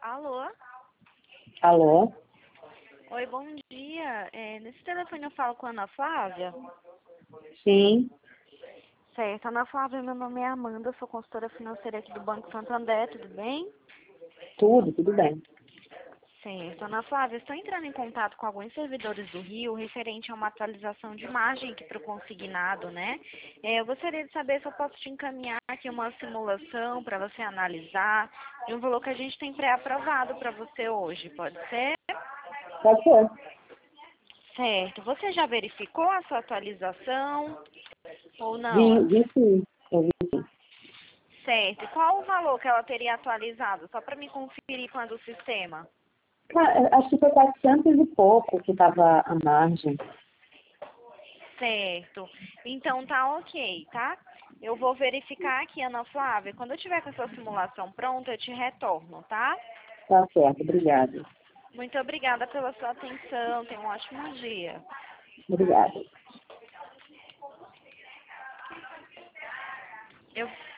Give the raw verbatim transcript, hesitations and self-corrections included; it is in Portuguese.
Alô? Alô? Oi, bom dia. É, nesse telefone eu falo com a Ana Flávia? Sim, Certo, Ana Flávia, meu nome é Amanda, sou consultora financeira aqui do Banco Santander, tudo bem? tudo, tudo bem. Certo, Ana Flávia, estou entrando em contato com alguns servidores do Rio referente a uma atualização de margem aqui para o consignado, né? É, eu gostaria de saber se eu posso te encaminhar aqui uma simulação para você analisar de um valor que a gente tem pré-aprovado para você hoje, pode ser? Pode ser. Certo, você já verificou a sua atualização ou não? Vi, vi sim. Eu vi. Certo, e qual o valor que ela teria atualizado? Só para me conferir quando o sistema. Cara, acho que foi quatrocentos e pouco que estava a margem. Certo. Então tá ok, tá? Eu vou verificar aqui, Ana Flávia. Quando eu tiver com a sua simulação pronta, eu te retorno, tá? Tá certo, obrigada. Muito obrigada pela sua atenção. Tenha um ótimo dia. Obrigada. Eu